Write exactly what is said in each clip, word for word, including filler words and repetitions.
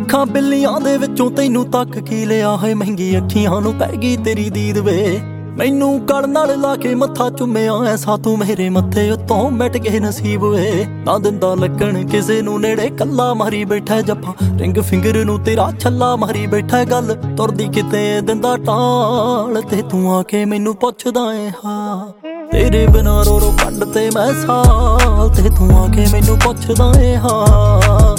ਲੱਖਾਂ ਬਿੱਲੀਆਂ ਦੇ ਵਿੱਚੋਂ ਤੈਨੂੰ ਤੱਕ ਕੀ ਲਿਆ ਹੈ ਮਹਿੰਗੀ ਅੱਖੀਆਂ ਨੂੰ ਪੈ ਗਈ ਤੇਰੀ ਦੀਦ ਵੇ ਮੈਨੂੰ ਕੜ ਨਾਲ ਲਾ ਕੇ ਮੱਥਾ ਚੁੰਮਿਆ ਐਸਾ ਤੂੰ ਮੇਰੇ ਮੱਥੇ ਉੱਤੋਂ ਮਿਟ ਗਏ ਨਸੀਬ ਵੇ ਨਾ ਦਿੰਦਾ ਲੱਗਣ ਕਿਸੇ ਨੂੰ ਨੇੜੇ ਕੱਲਾ ਮਾਰੀ ਬੈਠਾ ਜੱਫਾ ਰਿੰਗ ਫਿੰਗਰ ਨੂੰ ਤੇਰਾ ਛੱਲਾ ਮਾਰੀ ਬੈਠਾ ਗੱਲ ਤੁਰਦੀ ਕਿਤੇ ਦਿੰਦਾ ਟਾਲ ਤੇ ਤੂੰ ਆ ਕੇ ਮੈਨੂੰ ਪੁੱਛਦਾ ਏ ਹਾਂ ਤੇਰੇ ਬਿਨਾਂ ਰੋ ਰੋ ਕੱਢ ਤੇ ਮੈਂ ਸਾਲ ਤੇ ਤੂੰ ਆ ਕੇ ਮੈਨੂੰ ਪੁੱਛਦਾ ਏ ਹਾਂ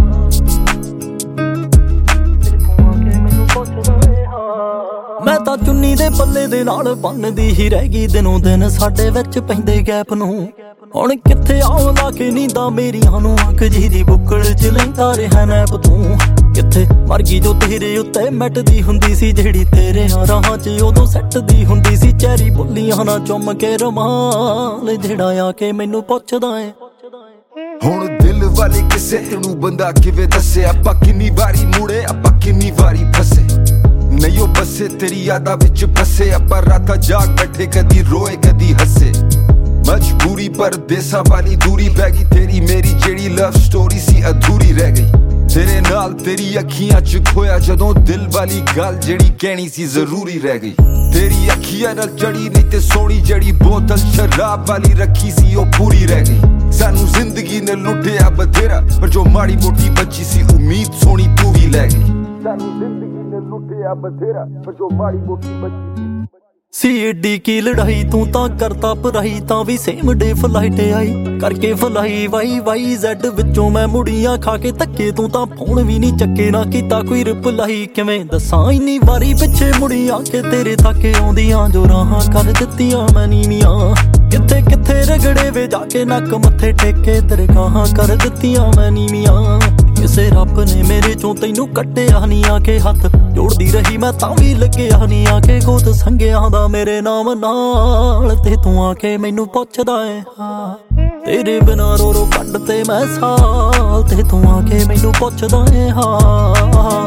ਮੈਂ ਤਾਂ ਚੁੰਨੀ ਦੇ ਪੱਲੇ ਦੇ ਨਾਲ ਬੰਨਦੀ ਹੀ ਰਹਿ ਗਈ ਦਿਨੋਂ ਦਿਨ ਸਾਡੇ ਵਿੱਚ ਪੈਂਦੇ ਗੈਪ ਨੂੰ ਹੁਣ ਕਿੱਥੇ ਆਉਂ ਲਾ ਕੇ ਨੀਂਦਾਂ ਮੇਰੀਆਂ ਨੂੰ ਅੱਖ ਜੀ ਦੀ ਬੁੱਕਲ ਚ ਲੈਂਦਾ ਰਿਹਾ ਨੈਪ ਤੂੰ ਕਿੱਥੇ ਮਰ ਗਈ ਜੋ ਤੇਰੇ ਉੱਤੇ ਮਿਟਦੀ ਹੁੰਦੀ ਸੀ ਜਿਹੜੀ ਤੇਰੇ ਰਾਹਾਂ ਚ ਉਦੋਂ ਸੱਟਦੀ ਹੁੰਦੀ ਸੀ ਚੈਰੀ ਬੁੱਲੀਆਂ ਨਾ ਚੁੰਮ ਕੇ ਰਮਾਲ ਜਿਹੜਾ ਆ ਕੇ ਮੈਨੂੰ ਪੁੱਛਦਾ ਏ ਹੁਣ ਦਿਲ ਵਾਲੇ ਕਿਸੇ ਨੂੰ ਬੰਦਾ ਕਿਵੇਂ ਦੱਸੇ ਆਪਾਂ ਕਿੰਨੀ ਵਾਰੀ ਮੁੜੇ ਆਪਾਂ ਕਿੰਨੀ ਵਾਰੀ ਫਸੇ ਨਹੀਂ ਉਹ ਬਸੇ ਤੇਰੀ ਯਾਦਾਂ ਵਿੱਚ ਫਸੇ ਆਪਾਂ ਰਾਤਾਂ ਜਾਗ ਬੈਠੇ ਕਦੀ ਰੋਏ ਕਦੀ ਹੱਸੇ ਮਜਬੂਰੀ ਪਰਦੇਸਾਂ ਵਾਲੀ ਦੂਰੀ ਪੈ ਗਈ ਤੇਰੀ ਮੇਰੀ ਜਿਹੜੀ ਲਵ ਸਟੋਰੀ ਸੀ ਅਧੂਰੀ ਰਹਿ ਗਈ ਤੇਰੇ ਨਾਲ ਤੇਰੀ ਅੱਖੀਆਂ ਚ ਖੋਇਆ ਜਦੋਂ ਦਿਲ ਵਾਲੀ ਗੱਲ ਜਿਹੜੀ ਕਹਿਣੀ ਸੀ ਜ਼ਰੂਰੀ ਰਹਿ ਗਈ ਤੇਰੀ ਅੱਖੀਆਂ ਨਾਲ ਚੜੀ ਨਹੀਂ ਤੇ ਸੋਹਣੀ ਜਿਹੜੀ ਬੋਤਲ ਸ਼ਰਾਬ ਵਾਲੀ ਰੱਖੀ ਸੀ ਉਹ ਪੂਰੀ ਰਹਿ ਗਈ ਸਾਨੂੰ ਜ਼ਿੰਦਗੀ ਨੇ ਲੁੱਟਿਆ ਬਥੇਰਾ ਪਰ ਜੋ ਮਾੜੀ ਮੋਟੀ ਬੱਚੀ ਸੀ ਉਮੀਦ ਸੋਹਣੀ ਤੂੰ ਵੀ ਲੈ ਗਈ ਸਾਨੂੰ ਜ਼ਿੰਦਗੀ ਨੇ ਲੁੱਟਿਆ ਬਥੇਰਾ ਪਰ ਜੋ ਮਾੜੀ ਮੋਟੀ ਬੱਚੀ ਸੀ ਏਡੀ ਕੀ ਲੜਾਈ ਤੂੰ ਤਾਂ ਕਰਤਾ ਪਰਾਈ ਤਾਂ ਵੀ ਸੇਮ ਡੇ ਫਲਾਈਟ ਆਈ ਕਰਕੇ ਫਲਾਈ ਵਾਈ ਵਾਈ ਜ਼ੈਡ ਵਿੱਚੋਂ ਮੈਂ ਮੁੜੀਆਂ ਖਾ ਕੇ ਧੱਕੇ ਤੂੰ ਤਾਂ ਫੋਨ ਵੀ ਨਹੀਂ ਚੱਕੇ ਨਾ ਕੀਤਾ ਕੋਈ ਰਿਪਲਾਈ ਕਿਵੇਂ ਦੱਸਾਂ ਇੰਨੀ ਵਾਰੀ ਪਿੱਛੇ ਮੁੜੀਆਂ ਕੇ ਤੇਰੇ ਤੱਕ ਆਉਂਦੀਆਂ ਜੋ ਰਾਹਾਂ ਕਰ ਦਿੱਤੀਆਂ ਮੈਂ ਨੀਵੀਆਂ ਕਿੱਥੇ ਕਿੱਥੇ ਰਗੜੇ ਵੇ ਜਾ ਕੇ ਨੱਕ ਮੱਥੇ ਟੇਕੇ ਤੇਰੇ ਗਾਹਾਂ ਕਰ ਦਿੱਤੀਆਂ ਮੈਂ ਨੀਵੀਆਂ ਕਿਸੇ ਰੱਬ ਨੇ ਮੇਰੇ ਚੋਂ ਤੈਨੂੰ ਕੱਟਿਆ ਨਹੀਂ ਆ ਕੇ ਹੱਥ ਜੋੜਦੀ ਰਹੀ ਮੈਂ ਤਾਂ ਵੀ ਲੱਗਿਆ ਨਹੀਂ ਆ ਕੇ ਗੋਤ ਸੰਗਿਆਂ ਦਾ ਮੇਰੇ ਨਾਮ ਨਾਲ ਤੇ ਤੂੰ ਆ ਕੇ ਮੈਨੂੰ ਪੁੱਛਦਾ ਏ ਹਾਂ ਤੇਰੇ ਬਿਨਾਂ ਰੋ ਰੋ ਕੱਢ ਤੇ ਮੈਂ ਸਾਲ ਤੇ ਤੂੰ ਆ ਕੇ ਮੈਨੂੰ ਪੁੱਛਦਾ ਏ ਹਾਂ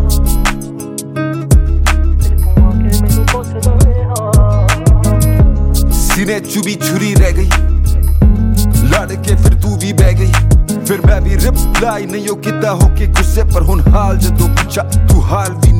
ਸੀਨੇ ਚ ਵੀ ਛੁਰੀ ਰਹਿ ਗਈ ਲੜ ਕੇ ਫਿਰ ਤੂੰ ਵੀ ਬਹਿ ਗਈ ਫਿਰ ਮੈਂ ਵੀ ਰਿਪਲਾਈ ਨਹੀਂ ਉਹ ਕੀਤਾ ਹੋ ਕੇ ਗੁੱਸੇ ਪਰ ਹੁਣ ਹਾਲ ਜਦੋਂ ਪੁੱਛਾ ਤੂੰ ਹਾਲ ਵੀ